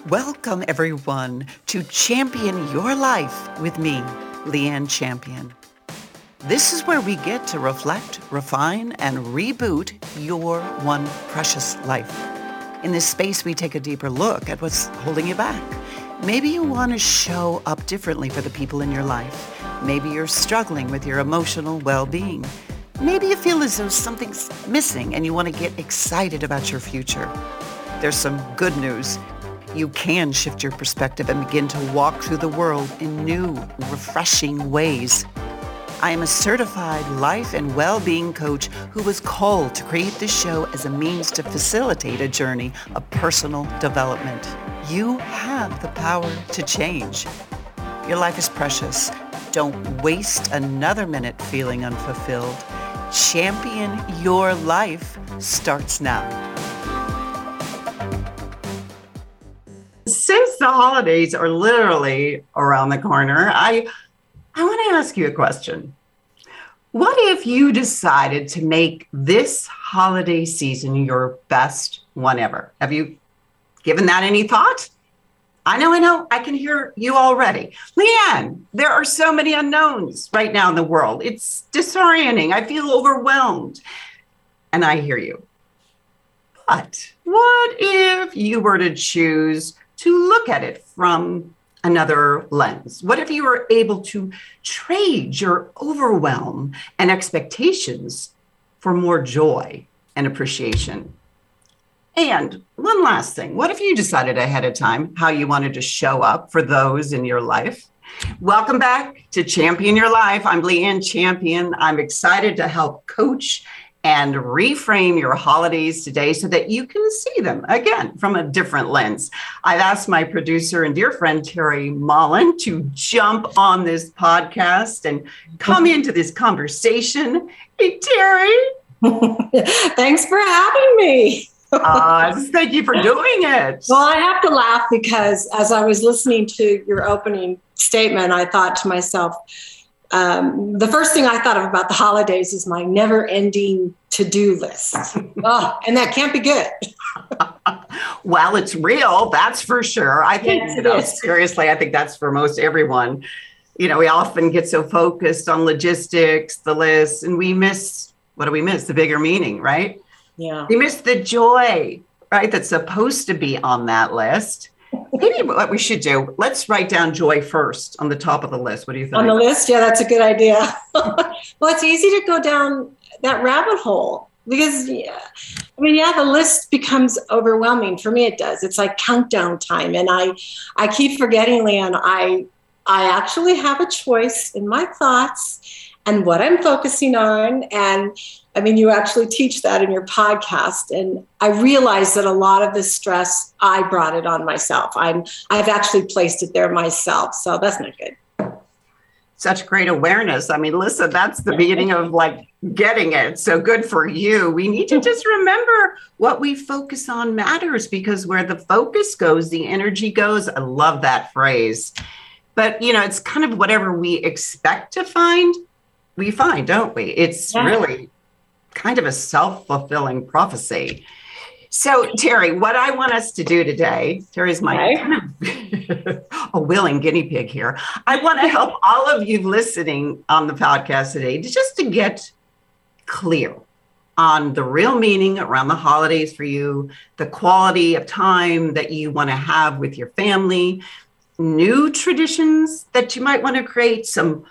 Welcome, everyone, to Champion Your Life with me, Leanne Champion. This is where we get to reflect, refine, and reboot your one precious life. In this space, we take a deeper look at what's holding you back. Maybe you want to show up differently for the people in your life. Maybe you're struggling with your emotional well-being. Maybe you feel as though something's missing and you want to get excited about your future. There's some good news. You can shift your perspective and begin to walk through the world in new, refreshing ways. I am a certified life and well-being coach who was called to create this show as a means to facilitate a journey of personal development. You have the power to change. Your life is precious. Don't waste another minute feeling unfulfilled. Champion Your Life starts now. Since the holidays are literally around the corner, I want to ask you a question. What if you decided to make this holiday season your best one ever? Have you given that any thought? I know. I can hear you already. Leanne, there are so many unknowns right now in the world. It's disorienting. I feel overwhelmed. And I hear you. But what if you were to choose to look at it from another lens? What if you were able to trade your overwhelm and expectations for more joy and appreciation? And one last thing, what if you decided ahead of time how you wanted to show up for those in your life? Welcome back to Champion Your Life. I'm Leanne Champion. I'm excited to help coach and reframe your holidays today so that you can see them again from a different lens. I've asked my producer and dear friend, Terry Mullen, to jump on this podcast and come into this conversation. Hey, Terry. Thanks for having me. Thank you for doing it. Well, I have to laugh because as I was listening to your opening statement, I thought to myself, the first thing I thought of about the holidays is my never-ending to-do list. And that can't be good. Well, it's real, that's for sure. I think, seriously, I think that's for most everyone. We often get so focused on logistics, the list, and we miss, what do we miss? The bigger meaning, right? Yeah. We miss the joy, right? That's supposed to be on that list. Maybe what we should do, let's write down joy first on the top of the list. What do you think? On the list? Yeah, that's a good idea. Well, it's easy to go down that rabbit hole because, the list becomes overwhelming. For me, it does. It's like countdown time. And I keep forgetting, Leanne, I actually have a choice in my thoughts and what I'm focusing on. And you actually teach that in your podcast. And I realized that a lot of the stress, I brought it on myself. I've actually placed it there myself. So that's not good. Such great awareness. Listen, that's the beginning of getting it. So good for you. We need to just remember what we focus on matters because where the focus goes, the energy goes. I love that phrase. But, it's kind of whatever we expect to find, we find, don't we? It's really kind of a self-fulfilling prophecy. So, Terry, what I want us to do today, Terry's my kind of a willing guinea pig here. I want to help all of you listening on the podcast today to get clear on the real meaning around the holidays for you, the quality of time that you want to have with your family, new traditions that you might want to create, some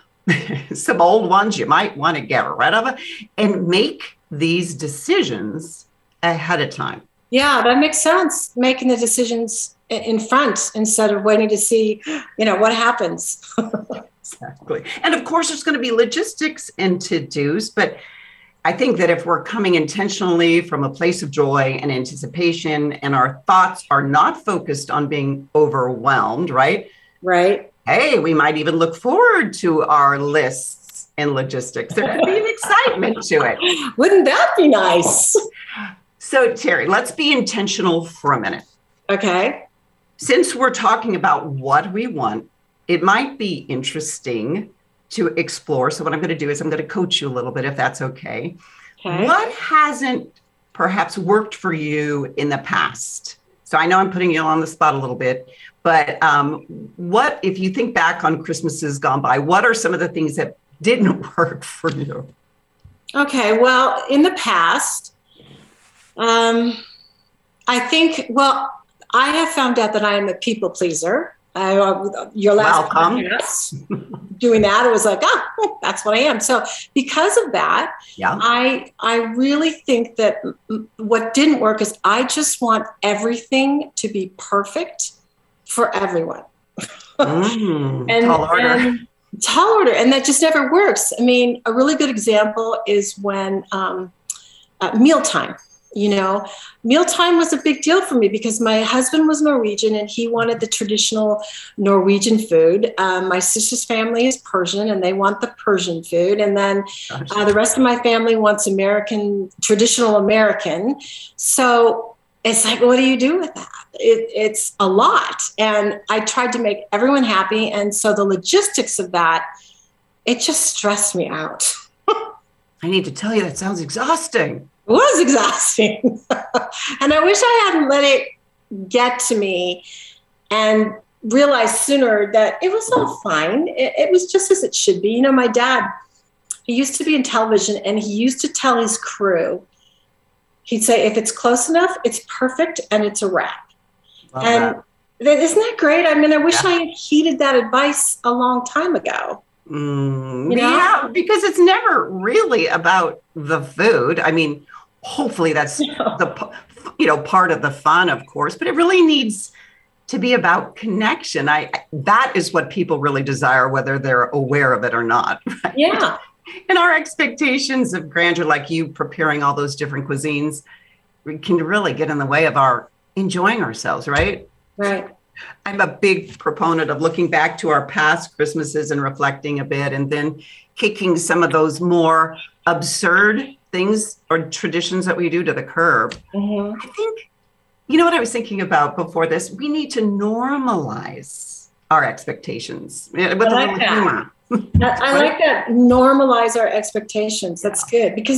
old ones you might want to get rid of, and make these decisions ahead of time. Yeah, that makes sense. Making the decisions in front instead of waiting to see, what happens. Exactly. And of course, there's going to be logistics and to-dos, but I think that if we're coming intentionally from a place of joy and anticipation, and our thoughts are not focused on being overwhelmed, right? Right. Hey, we might even look forward to our lists and logistics. There could be an excitement to it. Wouldn't that be nice? So, Terry, let's be intentional for a minute. Okay. Since we're talking about what we want, it might be interesting to explore. So what I'm going to do is I'm going to coach you a little bit, if that's okay. What hasn't perhaps worked for you in the past? So I know I'm putting you on the spot a little bit, but what, if you think back on Christmases gone by, what are some of the things that didn't work for you? Okay, well, in the past, I think, well, I have found out that I am a people pleaser. Your last podcast, doing that, it was like, that's what I am. So because of that, I really think that what didn't work is I just want everything to be perfect for everyone. Tall order. Tall order. And that just never works. I mean, a really good example is when mealtime. Mealtime was a big deal for me because my husband was Norwegian and he wanted the traditional Norwegian food. My sister's family is Persian and they want the Persian food. And then the rest of my family wants traditional American. So it's like, what do you do with that? It's a lot. And I tried to make everyone happy. And so the logistics of that, it just stressed me out. I need to tell you, that sounds exhausting. It was exhausting. And I wish I hadn't let it get to me and realized sooner that it was all fine. It was just as it should be. My dad, he used to be in television and he used to tell his crew, he'd say, if it's close enough, it's perfect and it's a wrap. Isn't that great? I mean, I wish I had heeded that advice a long time ago. Yeah, because it's never really about the food. I mean, hopefully that's the part of the fun, of course, but it really needs to be about connection. That is what people really desire, whether they're aware of it or not. Right? Yeah. And our expectations of grandeur, like you preparing all those different cuisines, can really get in the way of our enjoying ourselves, right? Right. I'm a big proponent of looking back to our past Christmases and reflecting a bit and then kicking some of those more absurd things or traditions that we do to the curb. Mm-hmm. I think, what I was thinking about before this, we need to normalize our expectations with a little humor. I like that. Normalize our expectations. That's good. Because,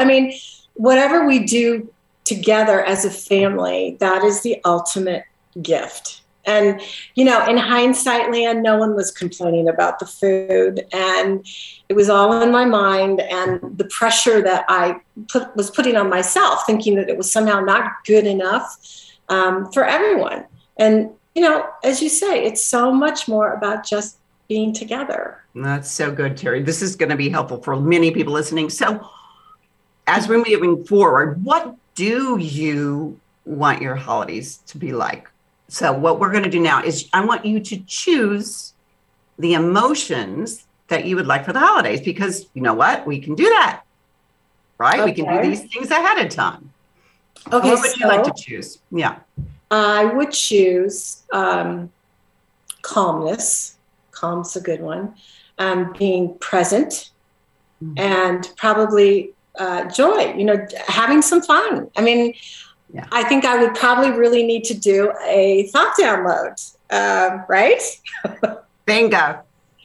whatever we do together as a family, that is the ultimate gift. And, in hindsight land, no one was complaining about the food and it was all in my mind and the pressure that I was putting on myself, thinking that it was somehow not good enough for everyone. And, as you say, it's so much more about just being together. That's so good, Terry. This is going to be helpful for many people listening. So as we're moving forward, what do you want your holidays to be like? So what we're going to do now is I want you to choose the emotions that you would like for the holidays, because you know what? We can do that, right? Okay. We can do these things ahead of time. Okay. What would you like to choose? Yeah. I would choose calmness. Calm's a good one. Being present and probably joy, having some fun. I mean, I think I would probably really need to do a thought download, right? Bingo.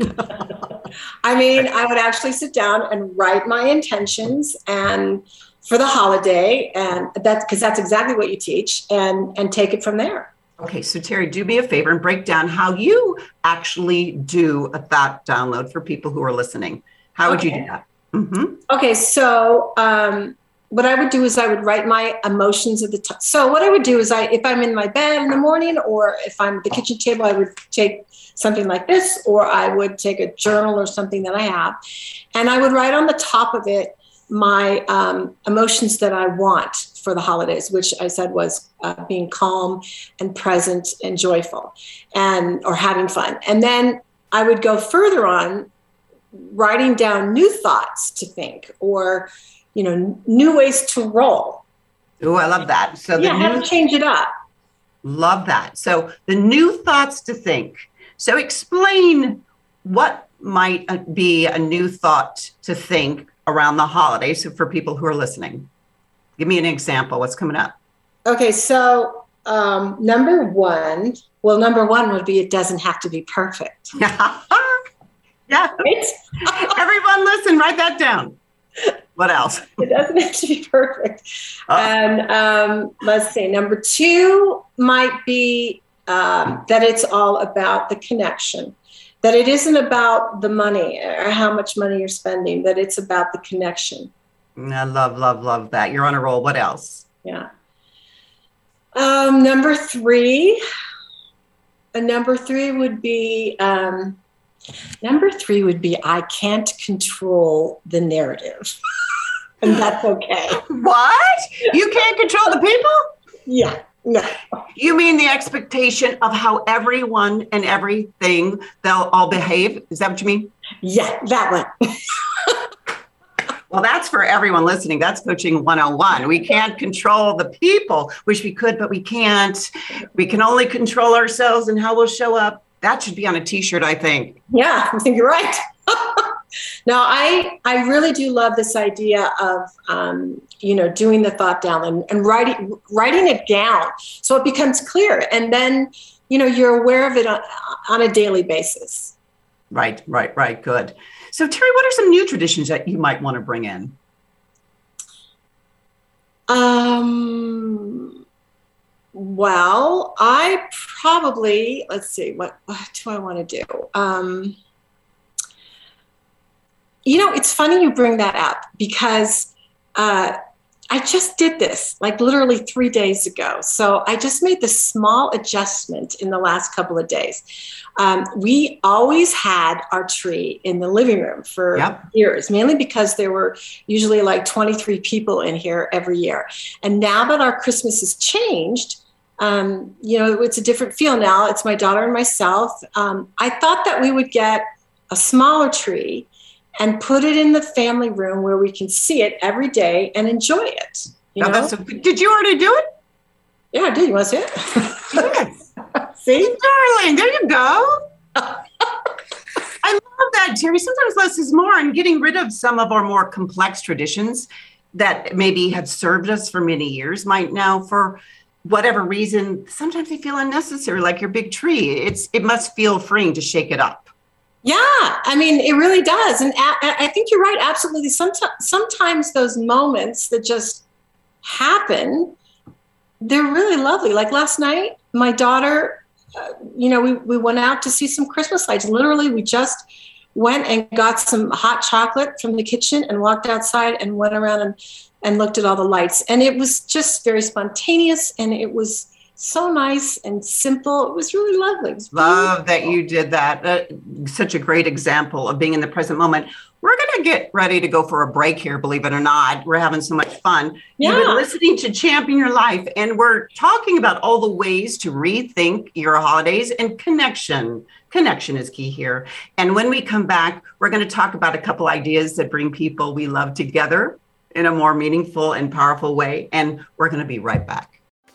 I would actually sit down and write my intentions and for the holiday, and because that's exactly what you teach, and take it from there. Okay, so Terry, do me a favor and break down how you actually do a thought download for people who are listening. How would you do that? Mm-hmm. Okay, so what I would do is I would write my emotions at the time. So what I would do is if I'm in my bed in the morning or if I'm at the kitchen table, I would take something like this, or I would take a journal or something that I have, and I would write on the top of it my emotions that I want for the holidays, which I said was being calm and present and joyful or having fun. And then I would go further on writing down new thoughts to think or, new ways to roll. Oh, I love that. So how to change it up. Love that. So the new thoughts to think. So explain what might be a new thought to think around the holidays. So for people who are listening, give me an example. What's coming up? Okay. So number one would be, it doesn't have to be perfect. Yeah. Right? Everyone listen, write that down. What else? It doesn't have to be perfect. Oh. And let's see, number 2 might be that it's all about the connection, that it isn't about the money or how much money you're spending, that it's about the connection. I love that. You're on a roll. What else? Yeah. Number 3 would be, I can't control the narrative. And that's okay. What? You can't control the people? Yeah. No. You mean the expectation of how everyone and everything, they'll all behave? Is that what you mean? Yeah, that one. Well, that's for everyone listening. That's coaching 101. We can't control the people. Wish we could, but we can't. We can only control ourselves and how we'll show up. That should be on a t-shirt, I think. Yeah, I think you're right. Now, I really do love this idea of, doing the thought down and writing it down so it becomes clear. And then, you're aware of it on a daily basis. Right. Good. So, Terry, what are some new traditions that you might want to bring in? Well, I probably, let's see, what do I want to do? It's funny you bring that up because I just did this like literally 3 days ago. So I just made this small adjustment in the last couple of days. We always had our tree in the living room for years, mainly because there were usually like 23 people in here every year. And now that our Christmas has changed, it's a different feel now. It's my daughter and myself. I thought that we would get a smaller tree and put it in the family room where we can see it every day and enjoy it. Did you already do it? Yeah, I did. You want to see it? Yes. See? Darling, there you go. I love that, Terry. Sometimes less is more, and getting rid of some of our more complex traditions that maybe have served us for many years might now, for whatever reason, sometimes they feel unnecessary, like your big tree. It must feel freeing to shake it up. Yeah, I mean, it really does. And I think you're right. Absolutely. Sometimes those moments that just happen, they're really lovely. Like last night, my daughter, we went out to see some Christmas lights. Literally, we just went and got some hot chocolate from the kitchen and walked outside and went around and looked at all the lights. And it was just very spontaneous, and it was so nice and simple. It was really lovely. Love that you did that. Such a great example of being in the present moment. We're going to get ready to go for a break here, believe it or not. We're having so much fun. Yeah. You've been listening to Champion Your Life, and we're talking about all the ways to rethink your holidays, and connection. Connection is key here. And when we come back, we're going to talk about a couple ideas that bring people we love together in a more meaningful and powerful way. And we're going to be right back.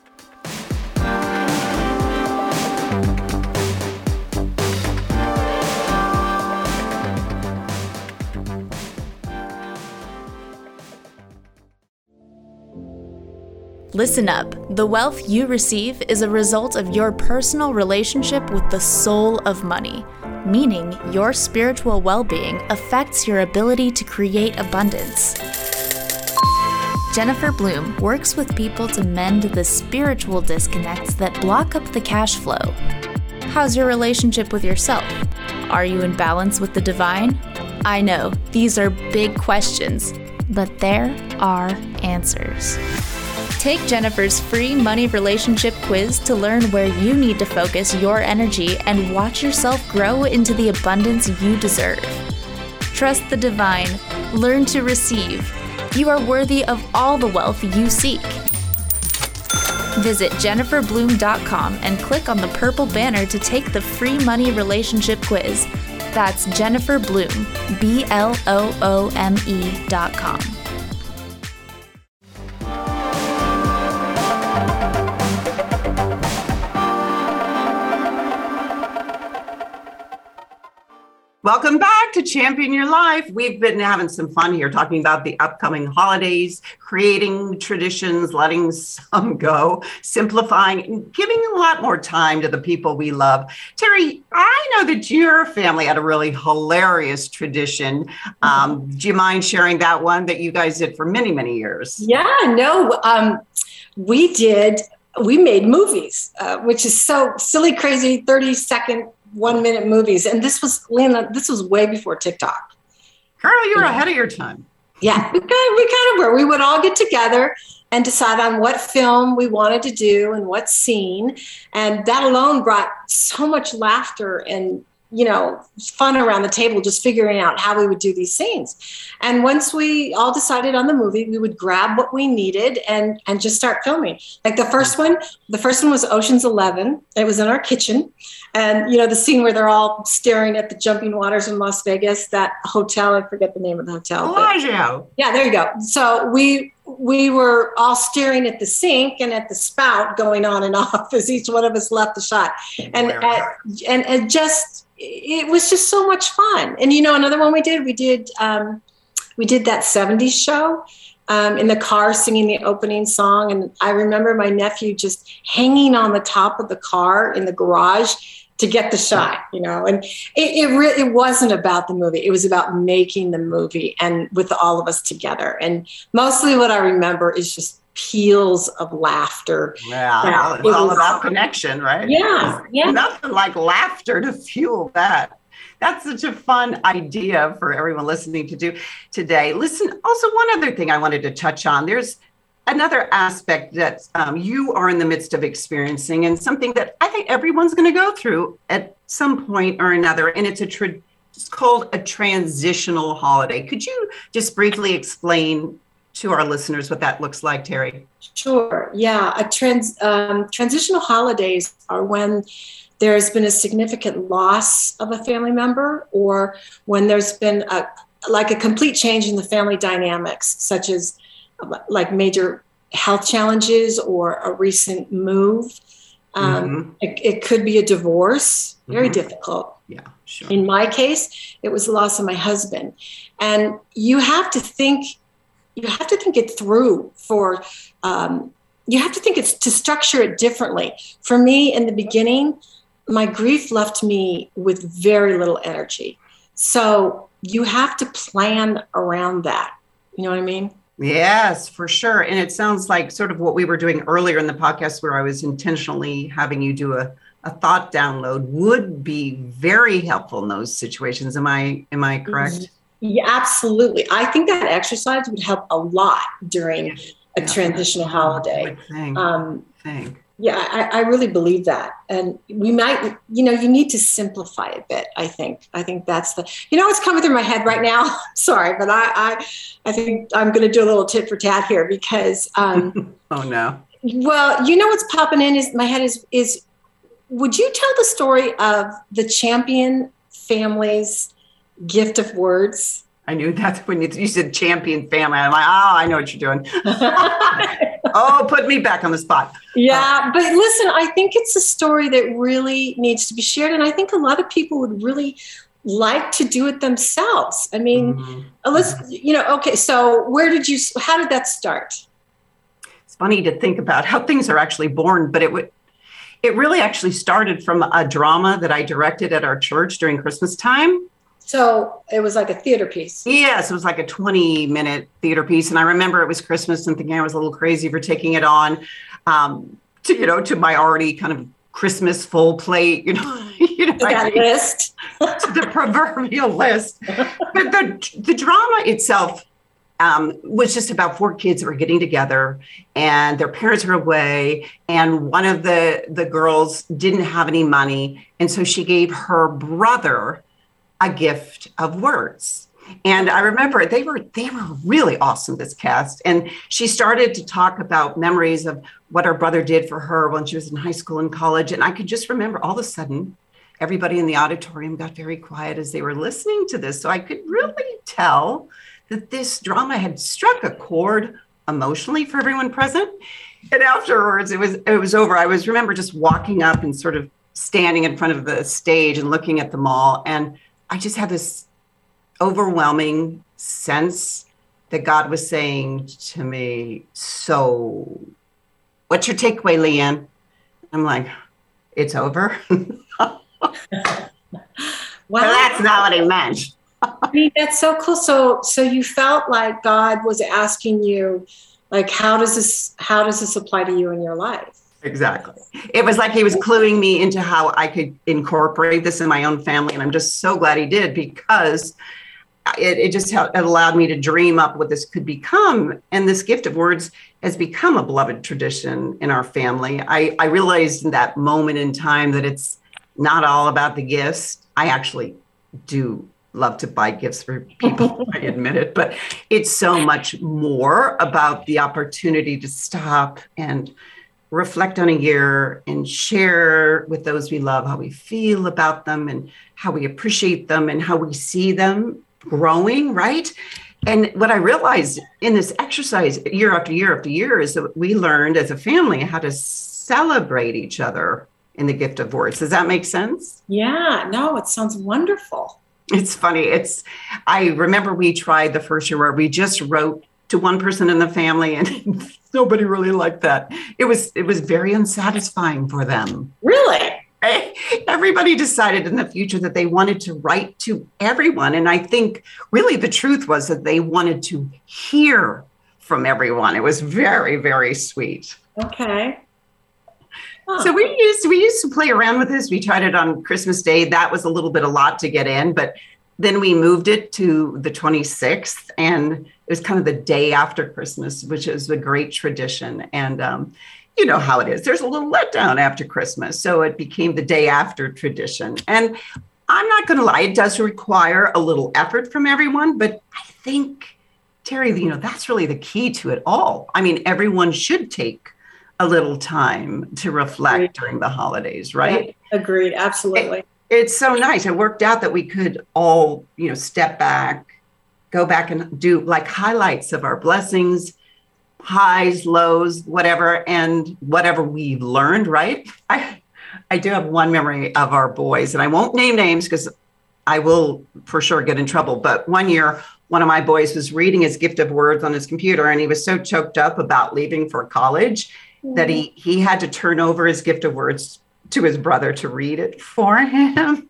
Listen up. The wealth you receive is a result of your personal relationship with the soul of money, meaning your spiritual well-being affects your ability to create abundance. Jennifer Bloom works with people to mend the spiritual disconnects that block up the cash flow. How's your relationship with yourself? Are you in balance with the divine? I know, these are big questions, but there are answers. Take Jennifer's free money relationship quiz to learn where you need to focus your energy and watch yourself grow into the abundance you deserve. Trust the divine. Learn to receive. You are worthy of all the wealth you seek. Visit jenniferbloom.com and click on the purple banner to take the free money relationship quiz. That's Jennifer Bloom, BLOOME.com. Welcome back to Champion Your Life. We've been having some fun here talking about the upcoming holidays, creating traditions, letting some go, simplifying, and giving a lot more time to the people we love. Terry, I know that your family had a really hilarious tradition. Do you mind sharing that one that you guys did for many, many years? Yeah, no, we made movies, which is so silly, crazy, 30-second 1-minute movies. And this was, Lena, this was way before TikTok. Girl, you're ahead of your time. Yeah, we kind of were. We would all get together and decide on what film we wanted to do and what scene. And that alone brought so much laughter and, fun around the table, just figuring out how we would do these scenes. And once we all decided on the movie, we would grab what we needed and just start filming. Like the first one was Ocean's 11. It was in our kitchen. And, the scene where they're all staring at the jumping waters in Las Vegas, that hotel, I forget the name of the hotel. Bellagio. Yeah, there you go. So we were all staring at the sink and at the spout going on and off as each one of us left the shot. And it was just so much fun. And, another one we did that 70s show in the car singing the opening song. And I remember my nephew just hanging on the top of the car in the garage to get the shot, and it wasn't about the movie. It was about making the movie and with all of us together. And mostly what I remember is just peals of laughter. Yeah, it's all about connection, right? Yeah. Nothing like laughter to fuel that. That's such a fun idea for everyone listening to do today. Listen, also one other thing I wanted to touch on. There's another aspect that you are in the midst of experiencing, and something that I think everyone's going to go through at some point or another, and it's called a transitional holiday. Could you just briefly explain to our listeners what that looks like, Terry? Sure. Yeah. Transitional holidays are when there's been a significant loss of a family member, or when there's been a complete change in the family dynamics, such as like major health challenges or a recent move. It could be a divorce, very difficult. Yeah, sure. In my case, it was the loss of my husband. And you have to think it through you have to think to structure it differently. For me, in the beginning, my grief left me with very little energy. So you have to plan around that. You know what I mean? Yes, for sure. And it sounds like sort of what we were doing earlier in the podcast, where I was intentionally having you do a thought download, would be very helpful in those situations. Am I correct? Yeah, absolutely. I think that exercise would help a lot during a transitional holiday. Yeah, I really believe that. And we might, you need to simplify a bit, I think. I think that's what's coming through my head right now. Sorry, but I think I'm going to do a little tit for tat here because. Oh, no. Well, what's popping in my head is, would you tell the story of the Champion family's gift of words? I knew that's when you said Champion family. I'm like, I know what you're doing. Oh, put me back on the spot. Yeah, but listen, I think it's a story that really needs to be shared. And I think a lot of people would really like to do it themselves. I mean, okay, so how did that start? It's funny to think about how things are actually born, but it really actually started from a drama that I directed at our church during Christmas time. So it was like a theater piece. Yes, it was like a 20-minute theater piece. And I remember it was Christmas and thinking I was a little crazy for taking it on to my already kind of Christmas full plate, that list. To the proverbial list. But the drama itself was just about 4 kids that were getting together and their parents were away. And one of the girls didn't have any money. And so she gave her brother a gift of words. And I remember they were really awesome, this cast. And she started to talk about memories of what her brother did for her when she was in high school and college. And I could just remember all of a sudden, everybody in the auditorium got very quiet as they were listening to this. So I could really tell that this drama had struck a chord emotionally for everyone present. And afterwards, it was over. I remember just walking up and sort of standing in front of the stage and looking at them all. And I just had this overwhelming sense that God was saying to me, so what's your takeaway, Leanne? I'm like, it's over. Wow. But that's not what he meant. I mean, that's so cool. So you felt like God was asking you, like, how does this apply to you in your life? Exactly. It was like he was cluing me into how I could incorporate this in my own family. And I'm just so glad he did, because it just it allowed me to dream up what this could become. And this gift of words has become a beloved tradition in our family. I realized in that moment in time that it's not all about the gifts. I actually do love to buy gifts for people, I admit it, but it's so much more about the opportunity to stop and reflect on a year and share with those we love how we feel about them and how we appreciate them and how we see them growing, right? And what I realized in this exercise year after year after year is that we learned as a family how to celebrate each other in the gift of words. Does that make sense? Yeah, no, it sounds wonderful. It's funny. I remember we tried the first year where we just wrote to one person in the family and nobody really liked that. It was very unsatisfying for them. Really? Everybody decided in the future that they wanted to write to everyone. And I think really the truth was that they wanted to hear from everyone. It was very, very sweet. Okay. Huh. So we used to play around with this. We tried it on Christmas Day. That was a lot to get in, but then we moved it to the 26th, and it was kind of the day after Christmas, which is a great tradition. And you know how it is. There's a little letdown after Christmas. So it became the day after tradition. And I'm not going to lie, it does require a little effort from everyone, but I think, Terry, that's really the key to it all. I mean, everyone should take a little time to reflect during the holidays, right? Yeah, agreed. Absolutely. It's so nice. It worked out that we could all, step back, go back and do like highlights of our blessings, highs, lows, whatever, and whatever we've learned, right? I do have one memory of our boys, and I won't name names because I will for sure get in trouble. But one year, one of my boys was reading his gift of words on his computer, and he was so choked up about leaving for college that he had to turn over his gift of words to his brother to read it for him.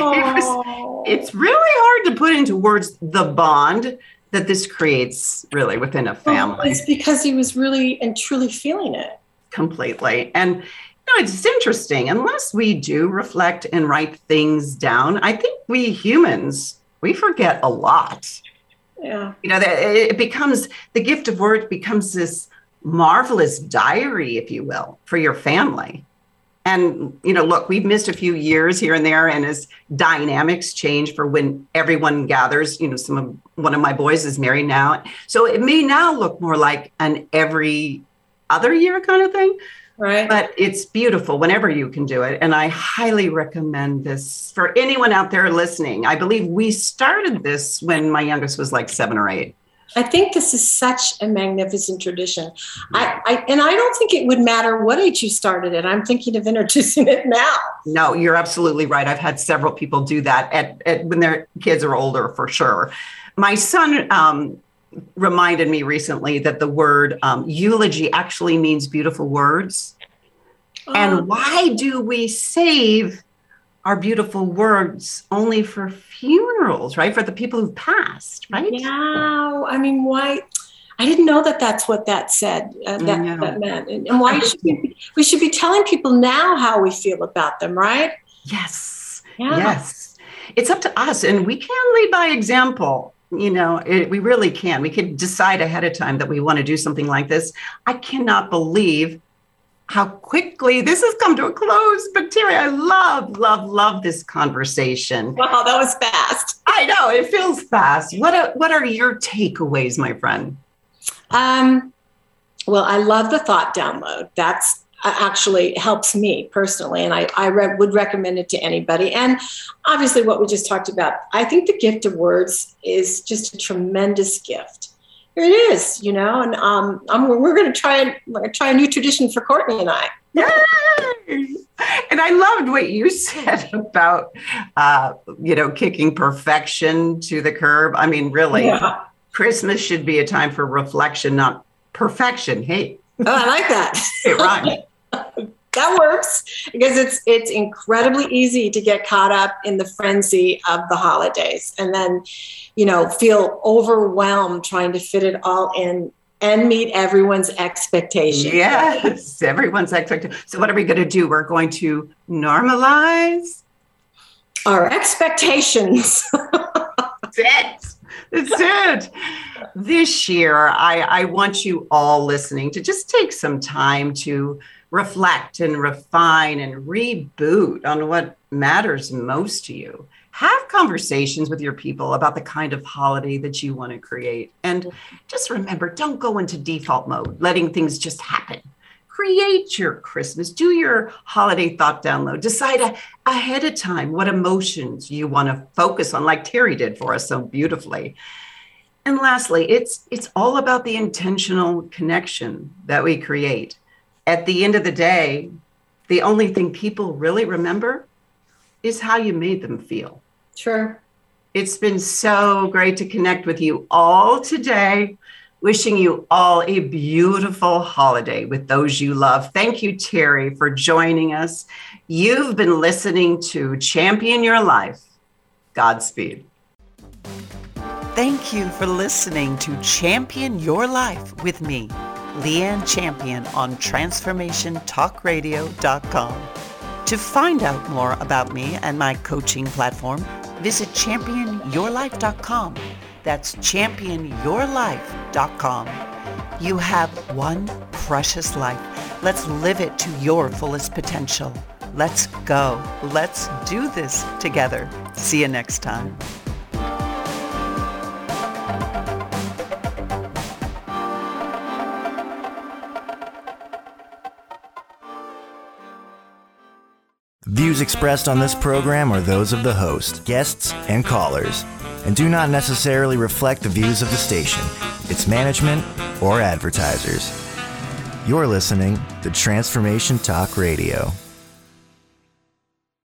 It's really hard to put into words the bond that this creates really within a family. It's because he was really and truly feeling it. Completely. And it's interesting. Unless we do reflect and write things down, I think we humans, we forget a lot. Yeah. It becomes, the gift of words becomes this marvelous diary, if you will, for your family. And, look, we've missed a few years here and there, and as dynamics change for when everyone gathers, one of my boys is married now. So it may now look more like an every other year kind of thing. Right. But it's beautiful whenever you can do it. And I highly recommend this for anyone out there listening. I believe we started this when my youngest was like 7 or 8. I think this is such a magnificent tradition. I don't think it would matter what age you started it. I'm thinking of introducing it now. No, you're absolutely right. I've had several people do that at when their kids are older, for sure. My son reminded me recently that the word eulogy actually means beautiful words. Oh. And why do we save our beautiful words only for funerals, right? For the people who've passed, right? Yeah. I mean, why? I didn't know that that's what that said, that meant. And why we should be telling people now how we feel about them, right? Yes. Yeah. Yes. It's up to us, and we can lead by example. We really can. We can decide ahead of time that we want to do something like this. I cannot believe how quickly this has come to a close. But Terry, I love this conversation. Wow, that was fast. I know, it feels fast. What are your takeaways, my friend? Well, I love the thought download. That's actually helps me personally, and I would recommend it to anybody. And obviously what we just talked about, I think the gift of words is just a tremendous gift. Here it is, and we're going to try a new tradition for Courtney and I. Yay! And I loved what you said about, kicking perfection to the curb. I mean, really, Christmas should be a time for reflection, not perfection. Hey. Oh, I like that. It rhymes. That works because it's incredibly easy to get caught up in the frenzy of the holidays and then, feel overwhelmed trying to fit it all in and meet everyone's expectations. Yes, everyone's expectation. So what are we going to do? We're going to normalize our expectations. That's it. This year, I want you all listening to just take some time to reflect and refine and reboot on what matters most to you. Have conversations with your people about the kind of holiday that you want to create. And just remember, don't go into default mode, letting things just happen. Create your Christmas, do your holiday thought download, decide ahead of time what emotions you want to focus on, like Terry did for us so beautifully. And lastly, it's all about the intentional connection that we create. At the end of the day, the only thing people really remember is how you made them feel. Sure. It's been so great to connect with you all today. Wishing you all a beautiful holiday with those you love. Thank you, Terry, for joining us. You've been listening to Champion Your Life. Godspeed. Thank you for listening to Champion Your Life with me, Leanne Champion, on TransformationTalkRadio.com. To find out more about me and my coaching platform, visit ChampionYourLife.com. That's ChampionYourLife.com. You have one precious life. Let's live it to your fullest potential. Let's go. Let's do this together. See you next time. Views expressed on this program are those of the host, guests, and callers, and do not necessarily reflect the views of the station, its management, or advertisers. You're listening to Transformation Talk Radio.